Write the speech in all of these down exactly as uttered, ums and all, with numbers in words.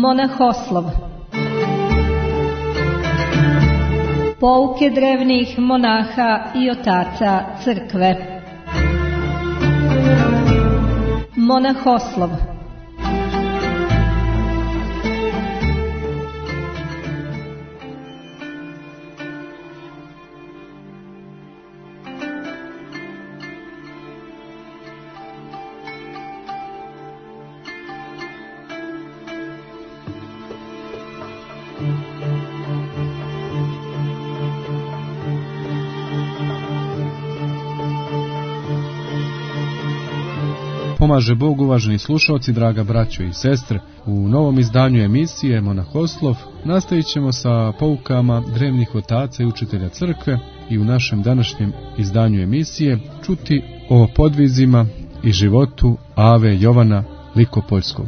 Monahoslov. Pouke drevnih monaha i otaca crkve. Monahoslov. Pomaže Bog, uvaženi slušalci, draga braćo i sestre. U novom izdanju emisije Monahoslov nastavit ćemo sa poukama drevnih otaca i učitelja crkve i u našem današnjem izdanju emisije čuti o podvizima i životu Ave Jovana Likopoljskog.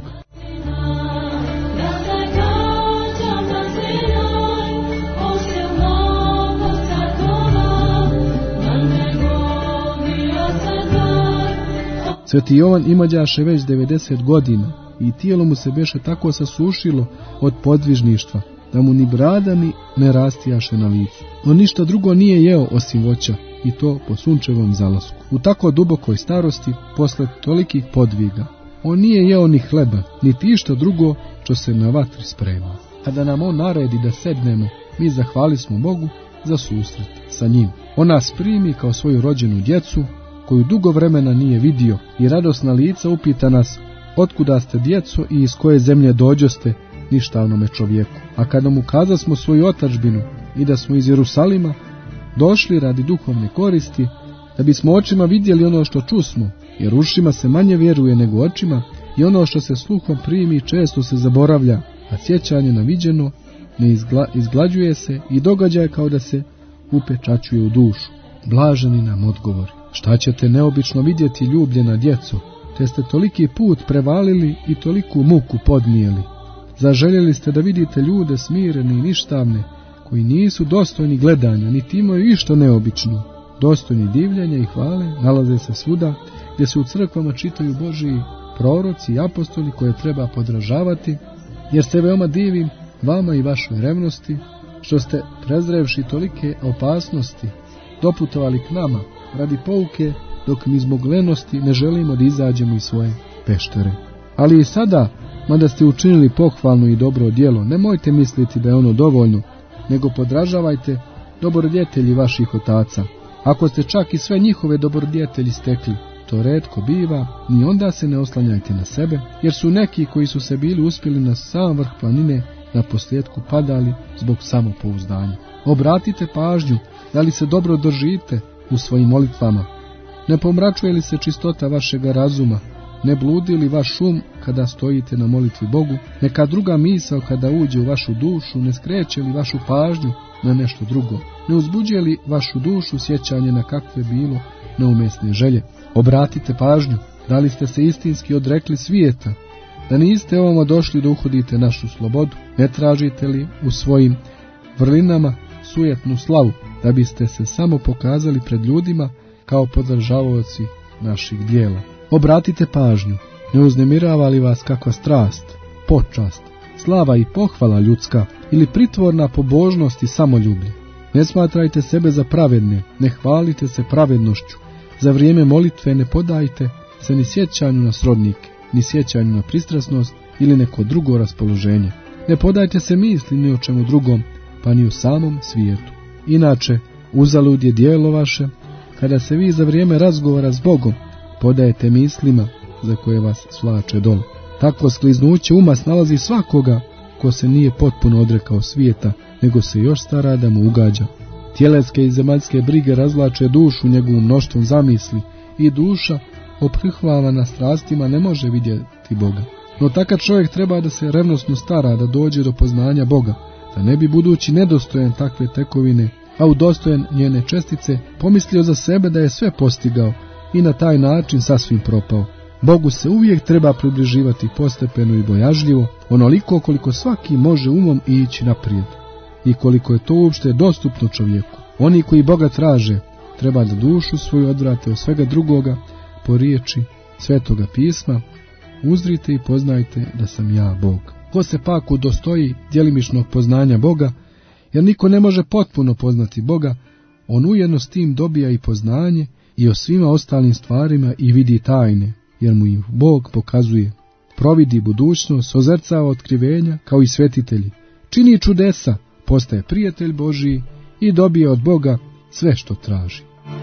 Sveti Jovan imađaše već devedeset godina i tijelo mu se beše tako sasušilo od podvižništva, da mu ni brada ni ne rastijaše na licu. On ništa drugo nije jeo osim voća, i to po sunčevom zalasku. U tako dubokoj starosti, posle tolikih podviga, on nije jeo ni hleba, niti išta drugo što se na vatri sprema. Kada nam on naredi da sednemo, mi zahvali smo Bogu za susret sa njim. On nas primi kao svoju rođenu djecu, koju dugo vremena nije vidio, i radosna lica upita nas: otkuda ste, djeco, i iz koje zemlje dođoste ništavnome čovjeku? A kada mu kazasmo svoju otadžbinu i da smo iz Jerusalima došli radi duhovne koristi, da bismo očima vidjeli ono što čusmo, jer ušima se manje vjeruje nego očima, i ono što se sluhom primi često se zaboravlja, a sjećanje na viđeno ne izgla, izglađuje se i događa kao da se upečaćuje u dušu. Blaženi nam odgovori: šta ćete neobično vidjeti, ljubljena djeco, te ste toliki put prevalili i toliku muku podnijeli. Zaželjeli ste da vidite ljude smirene i ništavne, koji nisu dostojni gledanja, niti imaju išta neobično. Dostojni divljenja i hvale nalaze se svuda, gdje se u crkvama čitaju Božiji proroci i apostoli koje treba podražavati, jer se veoma divim vama i vašoj revnosti, što ste, prezrevši tolike opasnosti, doputovali k nama radi pouke, dok mi zbog lenosti ne želimo da izađemo iz svoje peštere. Ali i sada, mada ste učinili pohvalno i dobro djelo, nemojte misliti da je ono dovoljno, nego podražavajte dobrodjetelji vaših otaca. Ako ste čak i sve njihove dobrodjetelji stekli, to retko biva, ni onda se ne oslanjajte na sebe, jer su neki koji su se bili uspjeli na sam vrh planine na posljedku padali zbog samopouzdanja. Obratite pažnju, da li se dobro držite u svojim molitvama, ne pomračuje li se čistota vašega razuma, ne bludi li vaš um kada stojite na molitvi Bogu, neka druga misao kada uđe u vašu dušu ne skreće li vašu pažnju na nešto drugo, ne uzbuđuje li vašu dušu sjećanje na kakve bilo neumjesne želje. Obratite pažnju, da li ste se istinski odrekli svijeta, da niste ovamo došli da uhodite našu slobodu, ne tražite li u svojim vrlinama sujetnu slavu, da biste se samo pokazali pred ljudima kao podržavaoci naših dijela. Obratite pažnju, ne uznemirava li vas kakva strast, počast, slava i pohvala ljudska ili pritvorna pobožnost i samoljublje. Ne smatrajte sebe za pravedne, ne hvalite se pravednošću, za vrijeme molitve ne podajte se ni sjećanju na srodnike, ni sjećanju na pristrasnost ili neko drugo raspoloženje. Ne podajte se misli ni o čemu drugom, pa ni u samom svijetu. Inače, uzalud je djelo vaše, kada se vi za vrijeme razgovora s Bogom podajete mislima za koje vas svlače dole. Takvo skliznuće uma snalazi svakoga ko se nije potpuno odrekao svijeta, nego se još stara da mu ugađa. Tjelenske i zemaljske brige razvlače dušu njegovom mnoštvom zamisli i duša, oprihvavana strastima, ne može vidjeti Boga. No takav čovjek treba da se revnosno stara da dođe do poznanja Boga, da ne bi budući nedostojan takve tekovine, a udostojen njene čestice, pomislio za sebe da je sve postigao i na taj način sasvim propao. Bogu se uvijek treba približivati postepeno i bojažljivo, onoliko koliko svaki može umom ići naprijed i koliko je to uopšte dostupno čovjeku. Oni koji Boga traže, treba da dušu svoju odvrate od svega drugoga po riječi Svetoga pisma: uzrite i poznajte da sam ja Bog. Ko se pak udostoji djelimičnog poznanja Boga, jer niko ne može potpuno poznati Boga, on ujedno s tim dobija i poznanje i o svima ostalim stvarima i vidi tajne, jer mu ih Bog pokazuje. Providi budućnost, ozrcava otkrivenja kao i svetitelji, čini čudesa, postaje prijatelj Božiji i dobije od Boga sve što traži.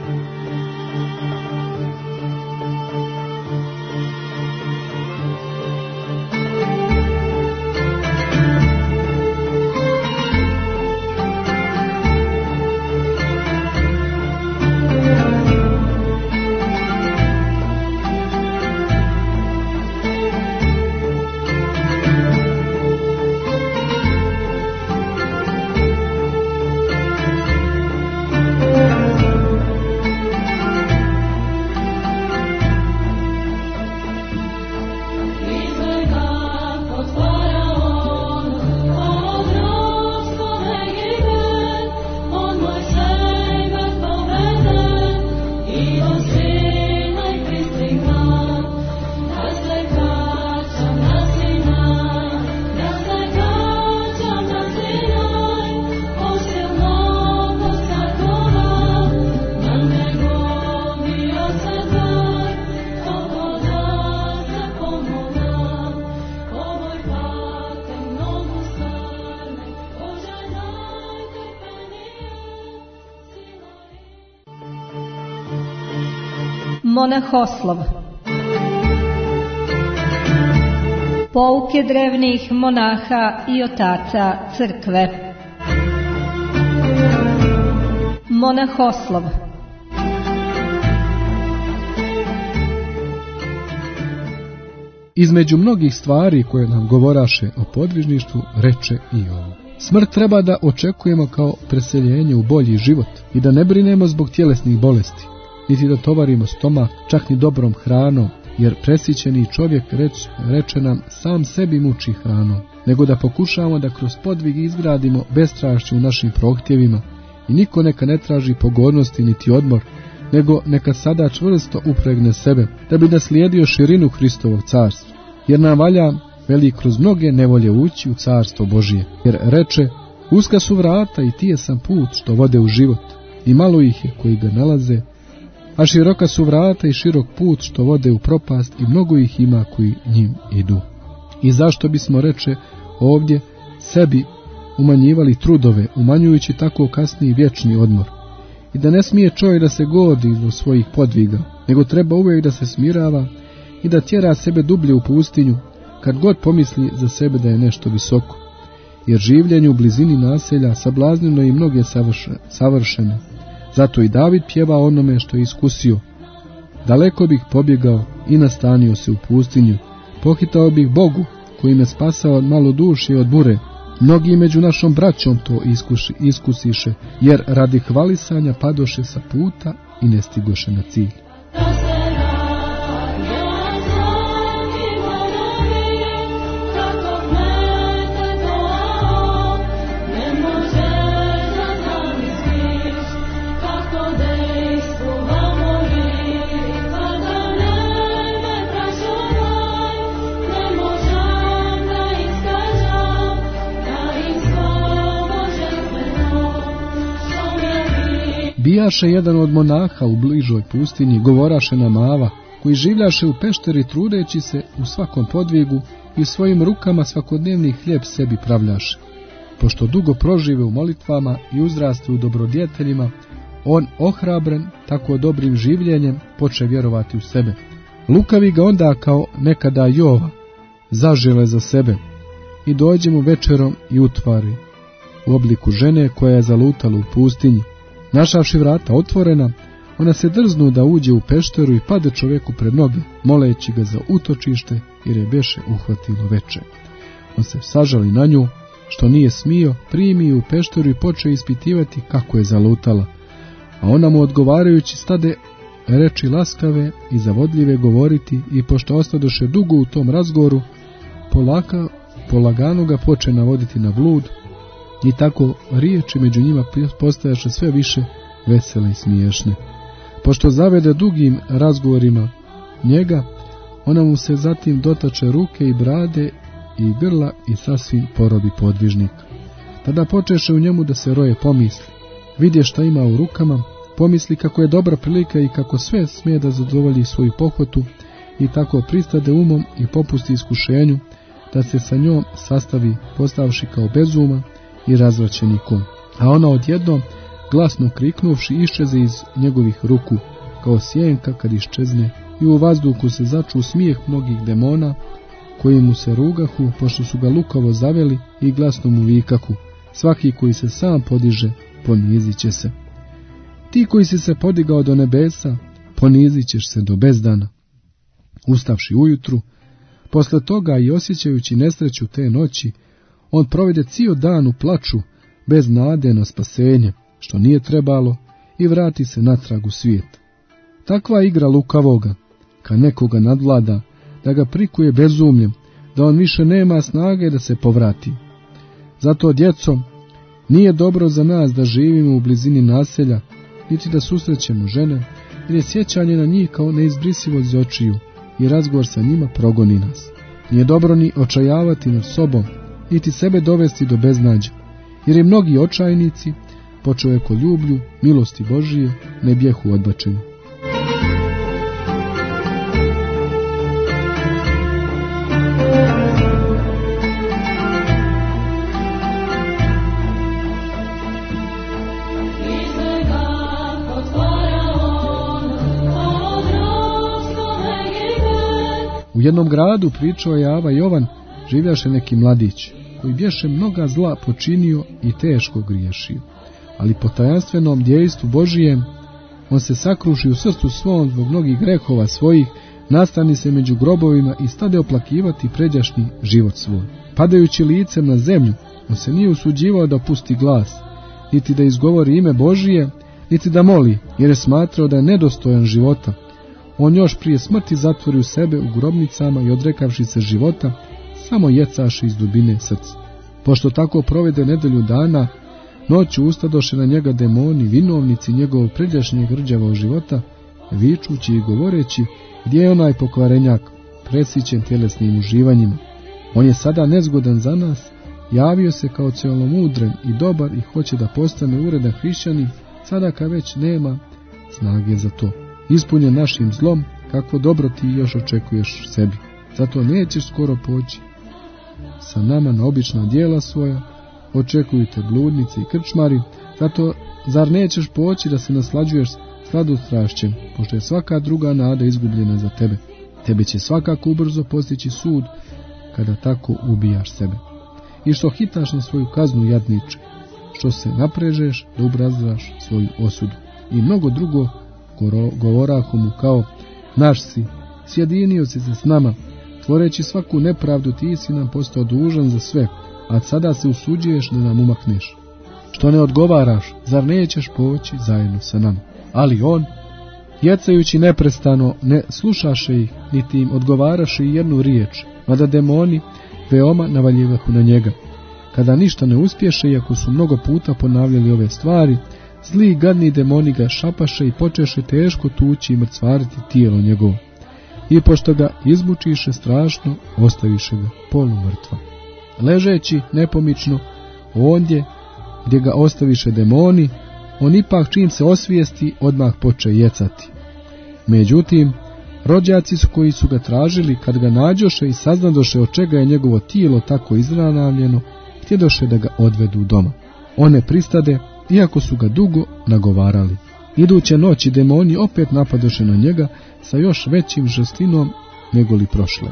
Monahoslov. Pouke drevnih monaha i otaca crkve. Monahoslov. Između mnogih stvari koje nam govoraše o podvižništvu, reče i ovo. Smrt treba da očekujemo kao preseljenje u bolji život i da ne brinemo zbog tjelesnih bolesti, niti da tovarimo stomak, čak ni dobrom hranom, jer presićeni čovjek reč, reče nam sam sebi muči hranom, nego da pokušamo da kroz podvig izgradimo bestrašće u našim prohtjevima i niko neka ne traži pogodnosti niti odmor, nego neka sada čvrsto upregne sebe, da bi naslijedio širinu Hristovog carstva, jer nam valja veli kroz mnoge nevolje ući u carstvo Božije, jer reče, uska su vrata i tije sam put što vode u život, i malo ih je koji ga nalaze, a široka su vrata i širok put što vode u propast i mnogo ih ima koji njim idu. I zašto bismo, reče ovdje, sebi umanjivali trudove, umanjujući tako kasniji vječni odmor? I da ne smije čovjek da se godi do svojih podviga, nego treba uvijek da se smirava i da tjera sebe dublje u pustinju, kad god pomisli za sebe da je nešto visoko. Jer življenje u blizini naselja sablazneno i mnoge savršene. Zato i David pjeva onome što je iskusio. Daleko bih pobjegao i nastanio se u pustinju. Pohitao bih Bogu, koji me spasao od malodušja i od bure. Mnogi među našom braćom to iskuši, iskusiše, jer radi hvalisanja padoše sa puta i ne stigoše na cilj. Bijaše jedan od monaha u bližoj pustinji, govoraše nam Ava, koji življaše u pešteri trudeći se u svakom podvigu i u svojim rukama svakodnevni hljeb sebi pravljaše. Pošto dugo prožive u molitvama i uzraste u dobrodjeteljima, on ohrabren tako dobrim življenjem poče vjerovati u sebe. Lukavi ga onda kao nekada Jova zažele za sebe i dođe mu večerom i utvari u obliku žene koja je zalutala u pustinji. Našavši vrata otvorena, ona se drznu da uđe u pešteru i pade čovjeku pred noge, moleći ga za utočište, jer je beše uhvatilo veče. On se sažali na nju, što nije smio, primi ju u pešteru i poče ispitivati kako je zalutala, a ona mu odgovarajući stade reči laskave i zavodljive govoriti, i pošto ostadoše dugo u tom razgovoru, polaka, polagano ga poče navoditi na blud, i tako riječi među njima postajaše sve više vesele i smiješne. Pošto zavede dugim razgovorima njega, ona mu se zatim dotače ruke i brade i grla i sasvim porobi podvižnika. Tada počeše u njemu da se roje pomisli. Vidje šta ima u rukama, pomisli kako je dobra prilika i kako sve smije da zadovolji svoju pohvatu i tako pristade umom i popusti iskušenju da se sa njom sastavi postavši kao bezuma i razvraćeni kon. A ona odjednom, glasno kriknuvši, iščeze iz njegovih ruku, kao sjenka kad iščezne, i u vazduhu se začu smijeh mnogih demona, koji mu se rugahu, pošto su ga lukavo zaveli, i glasno mu vikahu: svaki koji se sam podiže, ponizit će se. Ti koji si se podigao do nebesa, ponizit ćeš se do bezdana. Ustavši ujutru, posle toga i osjećajući nesreću te noći, on provede cijel dan u plaču, bez nade na spasenje, što nije trebalo, i vrati se natrag u svijet. Takva igra lukavoga, kad nekoga nadvlada, da ga prikuje bezumljem, da on više nema snage da se povrati. Zato, djeco, nije dobro za nas da živimo u blizini naselja, niti da susrećemo žene, jer je sjećanje na njih kao neizbrisivo iz očiju i razgovor sa njima progoni nas. Nije dobro ni očajavati nad sobom, niti sebe dovesti do beznađa, jer i mnogi očajnici, po čovjekoljublju, milosti Božije, ne bjehu odbačeni. U jednom gradu, pričao je Ava Jovan, živjaše neki mladić, koji bješe mnoga zla počinio i teško griješio. Ali po tajanstvenom djejstvu Božijem, on se sakruši u srcu svom zbog mnogih grehova svojih, nastani se među grobovima i stade oplakivati pređašnji život svoj. Padajući licem na zemlju, on se nije usuđivao da pusti glas, niti da izgovori ime Božije, niti da moli, jer je smatrao da je nedostojan života. On još prije smrti zatvori u sebe u grobnicama i odrekavši se života, samo jecaše iz dubine srca. Pošto tako provede nedelju dana, noću ustadoše na njega demoni, vinovnici njegovog pređašnjeg rđavog života, vičući i govoreći: gdje je onaj pokvarenjak, presićen tjelesnim uživanjima? On je sada nezgodan za nas, javio se kao cijelomudren i dobar i hoće da postane uredan hrišćanin, sada kad već nema snage za to. Ispunjen našim zlom, kakvo dobro ti još očekuješ sebi. Zato nećeš skoro poći sa nama na obična djela svoja, očekujte bludnice i krčmari, zato zar nećeš poći da se naslađuješ sladostrašćem, pošto je svaka druga nada izgubljena za tebe. Tebe će svakako ubrzo postići sud, kada tako ubijaš sebe. I što hitaš na svoju kaznu, jadniče, što se naprežeš da ubrazdaš svoju osudu. I mnogo drugo govorahu mu kao: naš si, sjedinio si se s nama, tvoreći svaku nepravdu ti si nam postao dužan za sve, a sada se usuđuješ da nam umakneš. Što ne odgovaraš, zar nećeš poći zajedno sa nama? Ali on, jecajući neprestano, ne slušaše ih, niti im odgovaraše i jednu riječ, mada demoni veoma navaljivahu na njega. Kada ništa ne uspješe, iako su mnogo puta ponavljali ove stvari, zli i gadni demoni ga šapaše i počeše teško tući i mrcvariti tijelo njegovo. I pošto ga izmučiše strašno, ostaviše ga polumrtva. Ležeći nepomično ondje gdje ga ostaviše demoni, on ipak čim se osvijesti odmah poče jecati. Međutim, rođaci su koji su ga tražili, kad ga nađoše i saznadoše od čega je njegovo tijelo tako izranavljeno, htjedoše da ga odvedu doma. One pristade, iako su ga dugo nagovarali. Iduće noći demoni opet napadoše na njega sa još većim žestinom nego li prošle.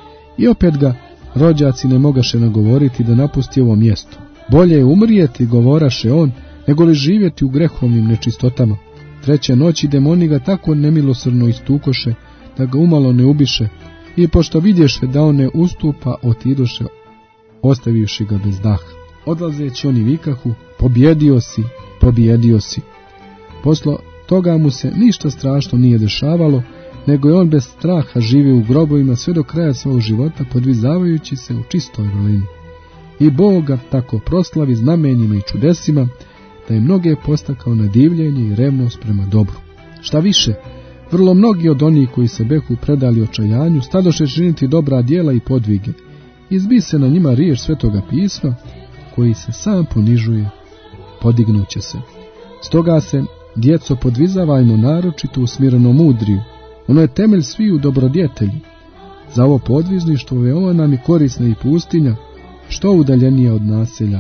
I opet ga rođaci ne mogaše nagovoriti da napusti ovo mjesto. Bolje je umrijeti, govoraše on, nego li živjeti u grehovnim nečistotama. Treće noći demoni ga tako nemilosrdno istukoše da ga umalo ne ubiše, i pošto vidješe da on ne ustupa, otidoše, ostavivši ga bez daha. Odlazeći oni vikahu: pobjedio si, pobjedio si. Posle toga mu se ništa strašno nije dešavalo, nego je on bez straha živio u grobovima sve do kraja svog života, podvizavajući se u čistoj vrlini. I Bog ga tako proslavi znamenjima i čudesima, da je mnoge postakao na divljenje i revnost prema dobru. Šta više, vrlo mnogi od onih koji se behu predali očajanju, stadoše činiti dobra djela i podvige, izbi se na njima riječ Svetoga pisma, koji se sam ponižuje, podignuće se. Stoga se, djeco, podvizavajmo naročito u smireno mudriju. Ono je temelj sviju dobrodjetelji. Za ovo podvizništvo veoma nam je korisna i pustinja, što udaljenija od naselja.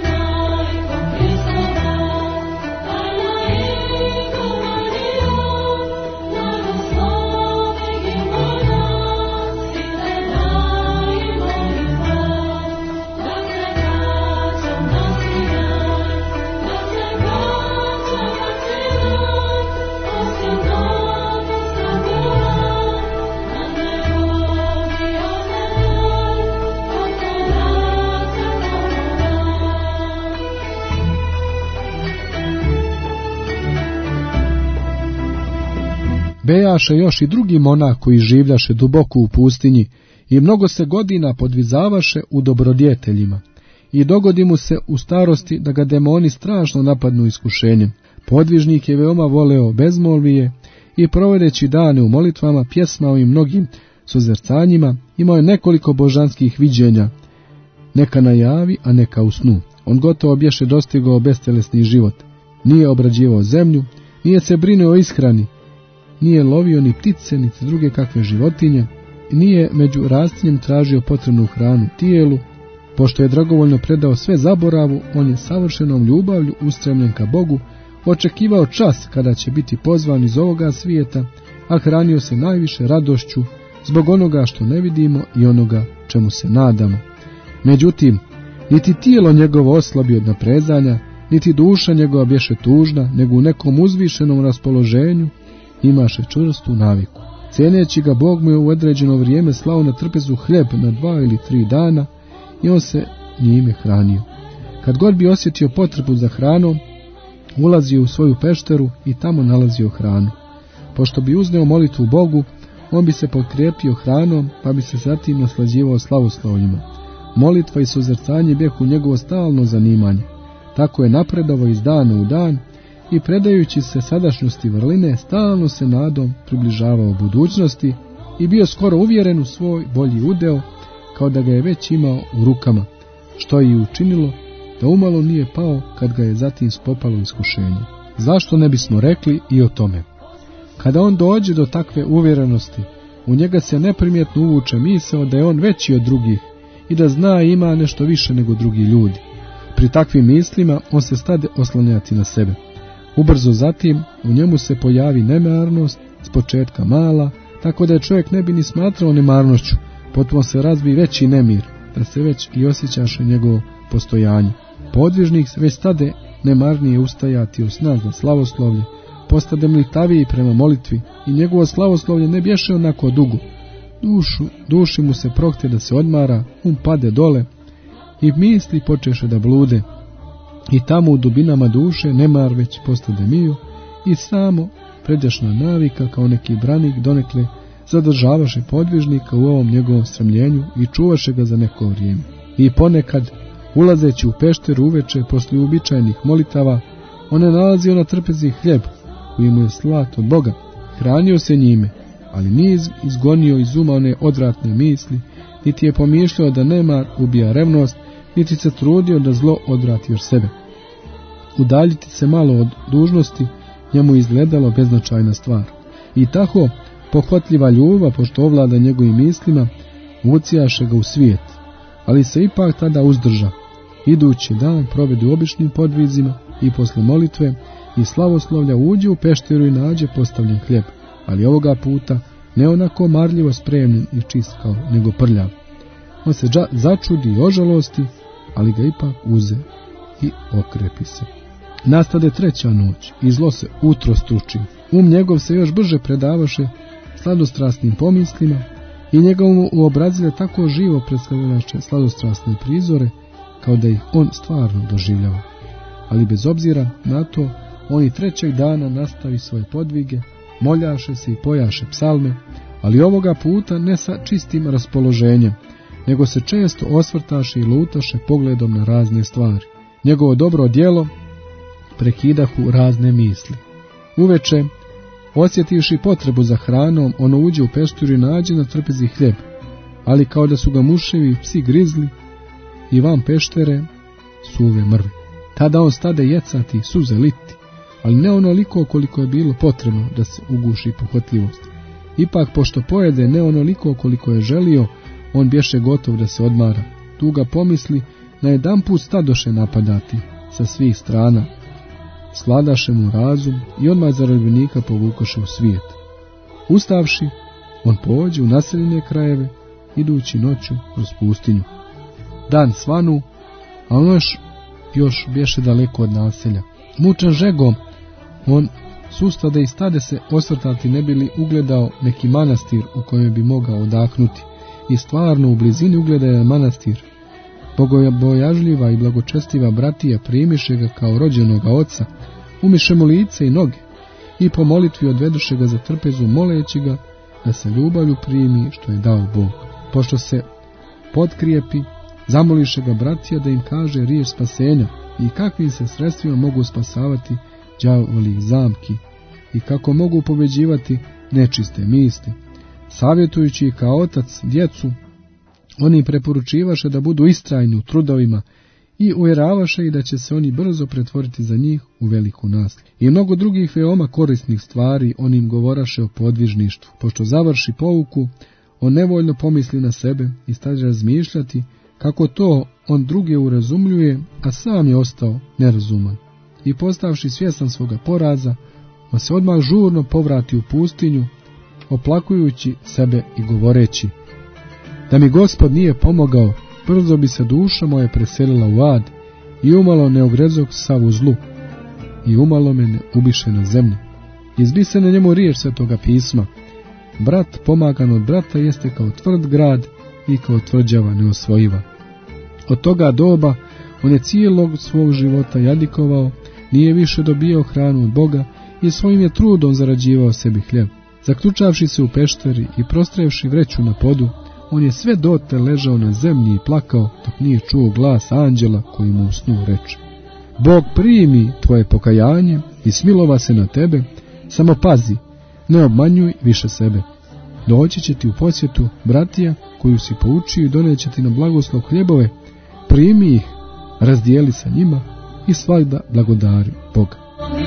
Bejaše još i drugi monah koji življaše duboko u pustinji i mnogo se godina podvizavaše u dobrodjeteljima. I dogodi mu se u starosti da ga demoni strašno napadnu iskušenjem. Podvižnik je veoma voleo bezmolvije i provodeći dane u molitvama, pjesmao i mnogim suzercanjima, imao je nekoliko božanskih viđenja, neka na javi, a neka u snu. On gotovo bješe dostigao bestelesni život. Nije obrađivao zemlju, nije se brinuo o ishrani, nije lovio ni ptice, niti druge kakve životinje, nije među rastinjem tražio potrebnu hranu tijelu. Pošto je dragovoljno predao sve zaboravu, on je savršenom ljubavlju ustremljen ka Bogu, očekivao čas kada će biti pozvan iz ovoga svijeta, a hranio se najviše radošću zbog onoga što ne vidimo i onoga čemu se nadamo. Međutim, niti tijelo njegovo oslabi od naprezanja, niti duša njegova bješe tužna, nego u nekom uzvišenom raspoloženju imaše čvrstu naviku. Cijeneći ga, Bog mu je u određeno vrijeme slao na trpezu hljeb na dva ili tri dana i on se njime hranio. Kad god bi osjetio potrebu za hranom, ulazio u svoju pešteru i tamo nalazio hranu. Pošto bi uzneo molitvu Bogu, on bi se potkrijepio hranom, pa bi se zatim naslađivao slavoslovljima. Molitva i suzrcanje bijehu njegovo stalno zanimanje. Tako je napredovao iz dana u dan i predajući se sadašnjosti vrline, stalno se nadom približavao budućnosti i bio skoro uvjeren u svoj bolji udeo, kao da ga je već imao u rukama, što je i učinilo da umalo nije pao kad ga je zatim spopalo iskušenje. Zašto ne bismo rekli i o tome? Kada on dođe do takve uvjerenosti, u njega se neprimjetno uvuče misao da je on veći od drugih i da zna i ima nešto više nego drugi ljudi. Pri takvim mislima on se stade oslanjati na sebe. Ubrzo zatim u njemu se pojavi nemarnost, s početka mala, tako da je čovjek ne bi ni smatrao nemarnošću, potom se razbi veći nemir, da se već i osjećaše njegovo postojanje. Podvižnik se već stade nemarnije ustajati u snag za slavoslovlje, postade mlitaviji prema molitvi i njegovo slavoslovlje ne bješe onako dugo. Dušu, duši mu se prohte da se odmara, um pade dole i misli počeše da blude. I tamo u dubinama duše nemar već postade mio i samo pređašna navika kao neki branik donekle zadržavaše podvižnika u ovom njegovom stremljenju i čuvaše ga za neko vrijeme. I ponekad, ulazeći u pešteru uveče poslije uobičajenih molitava, on je nalazio na trpezi hljeb koji mu je slat od Boga, hranio se njime, ali nije izgonio iz uma one odvratne misli, niti je pomišljao da nemar ubija revnost, niti se trudio da zlo odvrati od sebe. Udaljiti se malo od dužnosti njemu izgledalo beznačajna stvar. I tako, pohvatljiva ljubav, pošto ovlada njegovim mislima, vucijaše ga u svijet, ali se ipak tada uzdrža. Idući dan provede u običnim podvizima i posle molitve i slavoslovlja uđe u pešteru i nađe postavljen hljeb, ali ovoga puta ne onako marljivo spremljen i čist kao nego prljav. On se dža, začudi i ožalosti, ali ga ipak uze i okrepi se. Nastade treća noć i zlo se utrostruči. Um njegov se još brže predavaše sladostrasnim pomislima i njegovom uobrazile tako živo predstavljaše sladostrasne prizore, kao da ih on stvarno doživljava. Ali bez obzira na to, on i trećeg dana nastavi svoje podvige, moljaše se i pojaše psalme, ali ovoga puta ne sa čistim raspoloženjem, nego se često osvrtaše i lutaše pogledom na razne stvari. Njegovo dobro djelo prekidahu razne misli. Uveče, osjetivši potrebu za hranom, ono uđe u pešteru i nađe na trpezi hljeb, ali kao da su ga muševi i psi grizli i van peštere suve mrve. Tada on stade jecati, suze liti, ali ne onoliko koliko je bilo potrebno da se uguši pohotljivost. Ipak, pošto pojede ne onoliko koliko je želio, on bješe gotov da se odmara. Tu ga pomisli, na jedan put stadoše napadati sa svih strana. Sladaše mu razum i odmah zarobljenika povukoše u svijet. Ustavši, on pođe u naseljene krajeve, idući noću kroz pustinju. Dan svanu, a on još, još bješe daleko od naselja. Mučan žegom, on sustade i stade se osvrtati ne bi li ugledao neki manastir u kojem bi mogao odahnuti. I stvarno u blizini ugleda je manastir. Bogobojažljiva i blagočestiva bratija primiše ga kao rođenoga oca, umiše mu lice i noge i po molitvi odveduše ga za trpezu moleći ga da se ljubavlju primi što je dao Bog. Pošto se potkrijepi, zamoliše ga bratija da im kaže riječ spasenja i kakvim se sredstvima mogu spasavati đavoli zamki i kako mogu pobeđivati nečiste misli. Savjetujući kao otac djecu, oni preporučivaše da budu istrajni u trudovima i uvjeravaše ih da će se oni brzo pretvoriti za njih u veliku nasljeđu. I mnogo drugih veoma korisnih stvari on im govoraše o podvižništvu. Pošto završi pouku, on nevoljno pomisli na sebe i stade razmišljati kako to on druge urazumljuje, a sam je ostao nerazuman. I postavši svjestan svoga poraza, on se odmah žurno povrati u pustinju, oplakujući sebe i govoreći: da mi Gospod nije pomogao, brzo bi se duša moja preselila u ad i umalo ne ogrezog sav u zlu i umalo me ne ubiše na zemlji. Izbi se na njemu riječ Svetoga pisma: brat pomagan od brata jeste kao tvrd grad i kao tvrđava neosvojiva. Od toga doba on je cijelog svog života jadikovao, nije više dobijao hranu od Boga i svojim je trudom zarađivao sebi hljeb. Zaključavši se u pešteri i prostrevši vreću na podu, on je sve dotle ležao na zemlji i plakao dok nije čuo glas anđela koji mu u snu reče: Bog primi tvoje pokajanje i smilova se na tebe, samo pazi, ne obmanjuj više sebe. Doći će ti u posjetu bratija koju si poučio i doneće ti na blagoslov hljebove, primi ih, razdijeli sa njima i svagda blagodari Boga.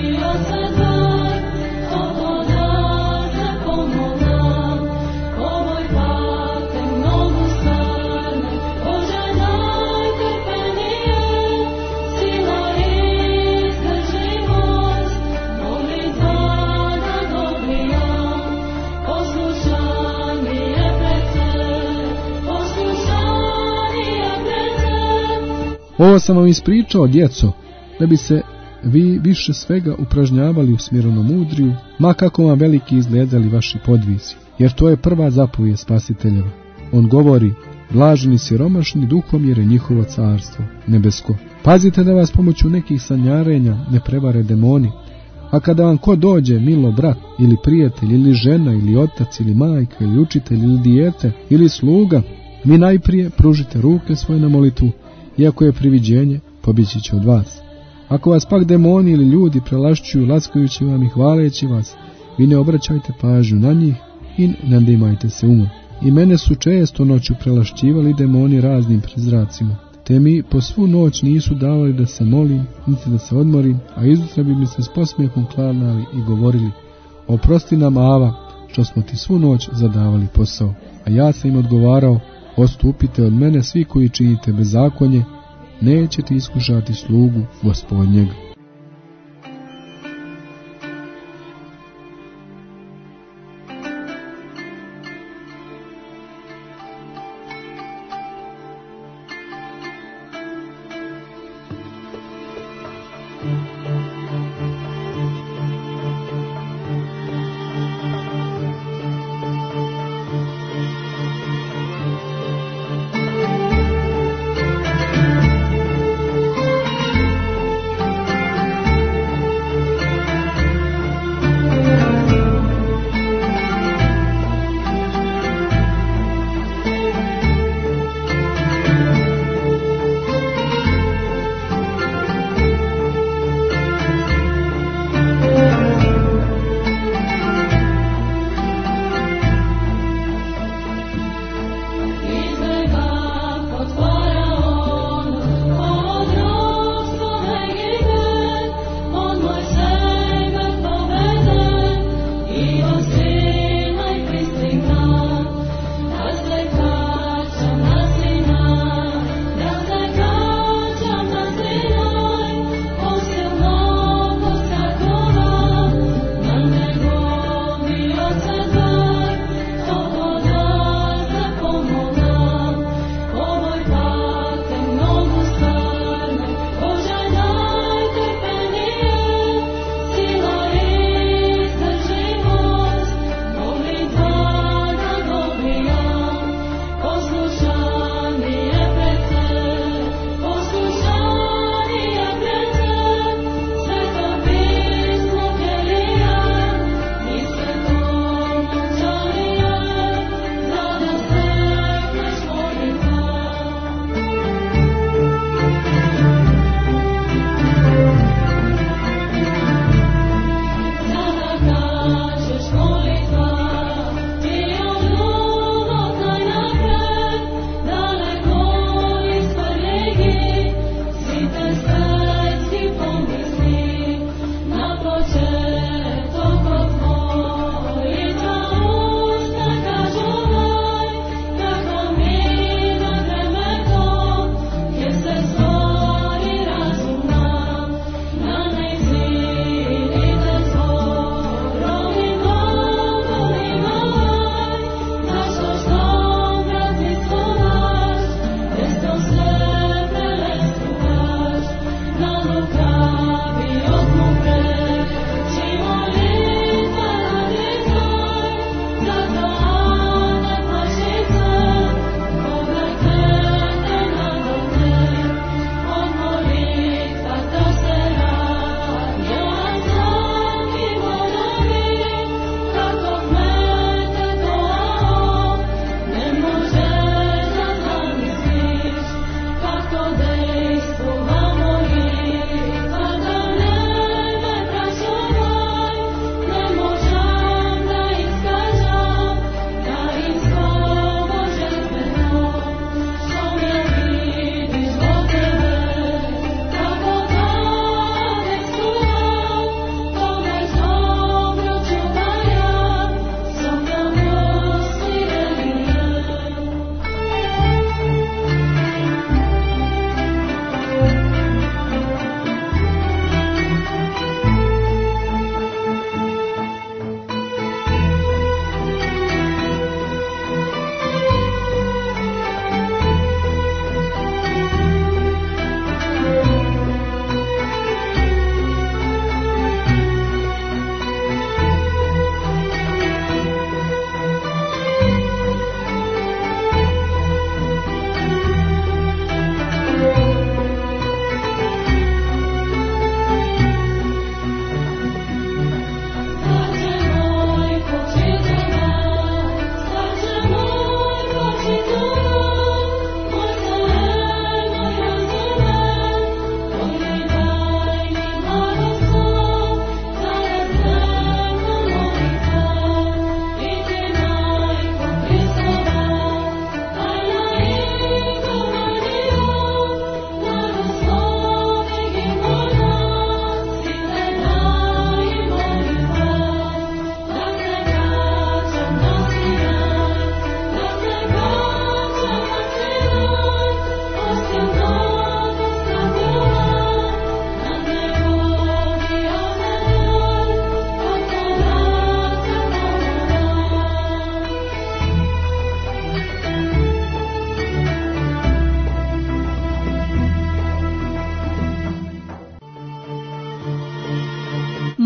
Ovo sam vam ispričao, djeco, da bi se vi više svega upražnjavali u smjeronomudriju, ma kako vam veliki izgledali vaši podvizi, jer to je prva zapovijed Spasiteljeva. On govori: blaženi siromašni duhom, jer je njihovo carstvo nebesko. Pazite da vas pomoću nekih sanjarenja ne prevare demoni, a kada vam ko dođe, milo brat ili prijatelj ili žena ili otac ili majka ili učitelj ili dijete ili sluga, vi najprije pružite ruke svoje na molitvu, iako je priviđenje, pobjeći će od vas. Ako vas pak demoni ili ljudi prelašćuju, laskajući vam i hvaleći vas, vi ne obraćajte pažnju na njih i ne nadimajte se umom. I mene su često noću prelašćivali demoni raznim prizracima, te mi po svu noć nisu davali da se molim, niti da se odmorim, a izutra bi mi se s posmijehom klanjali i govorili: oprosti nam, Ava, što smo ti svu noć zadavali posao. A ja sam im odgovarao: odstupite od mene svi koji činite bezakonje, nećete iskušati slugu Gospodnjega.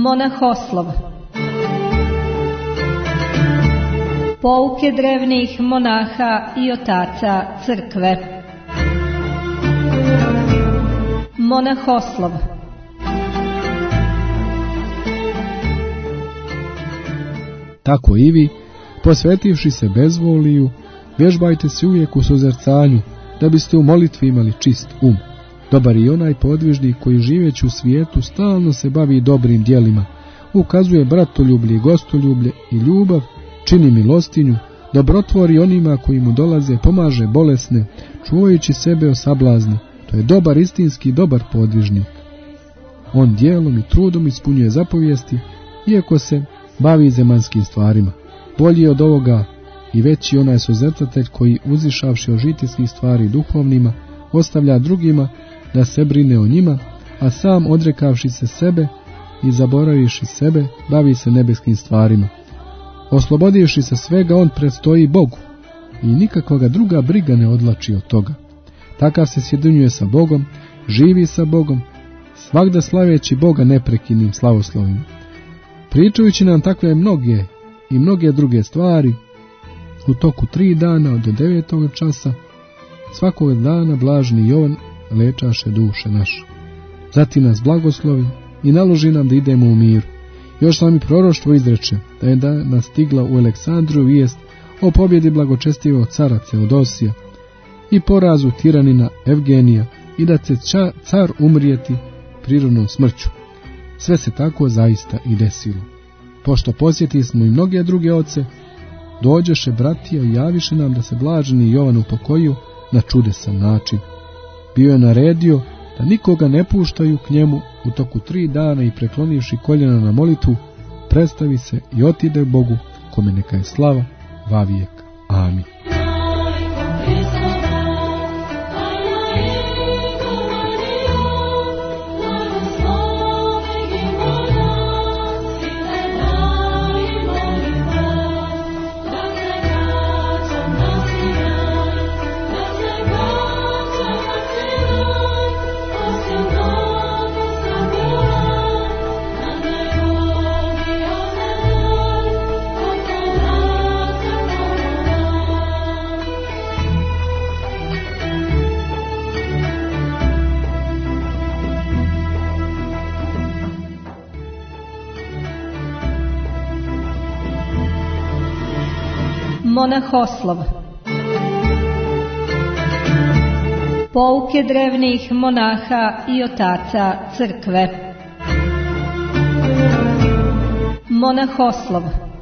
Monahoslov. Pouke drevnih monaha i otaca crkve. Monahoslov. Tako i vi, posvetivši se bezvoliju, vježbajte se uvijek u suzercanju, da biste u molitvi imali čist um. Dobar i onaj podvižnik koji živeći u svijetu stalno se bavi dobrim djelima, ukazuje bratoljublje i gostoljublje i ljubav, čini milostinju, dobrotvori onima koji mu dolaze, pomaže bolesne, čuvajući sebe o sablazni. To je dobar, istinski dobar podvižnik. On djelom i trudom ispunjuje zapovijesti, iako se bavi zemanskim stvarima. Bolji od ovoga i veći onaj suzrcatelj koji, uzišavši o žitijskih stvari duhovnima, ostavlja drugima da se brine o njima, a sam odrekavši se sebe i zaboravivši sebe, bavi se nebeskim stvarima. Oslobodivši se svega, on predstoji Bogu i nikakva druga briga ne odlači od toga. Takav se sjedinjuje sa Bogom, živi sa Bogom, svagda slaveći Boga neprekidnim slavoslovima. Pričajući nam takve mnoge i mnoge druge stvari, u toku tri dana do devetog časa, svakog dana blaženi Jovan lečaše duše naše. Zatim nas blagoslovi i naloži nam da idemo u miru. Još nam i proroštvo izreče da je dana stigla u Aleksandriju vijest o pobjedi blagočestivog cara Teodosija i porazu tiranina Evgenija i da će car umrijeti prirodnom smrću. Sve se tako zaista i desilo. Pošto posjetili smo i mnoge druge oce, dođeše bratija i javiše nam da se blaženi Jovan upokojio na čudesan način. Bio je naredio da nikoga ne puštaju k njemu u toku tri dana i preklonivši koljena na molitvu, predstavi se i otide Bogu, kome neka je slava vavijek. Amin. Monahoslov. Pouke drevnih monaha i otaca crkve. Monahoslov.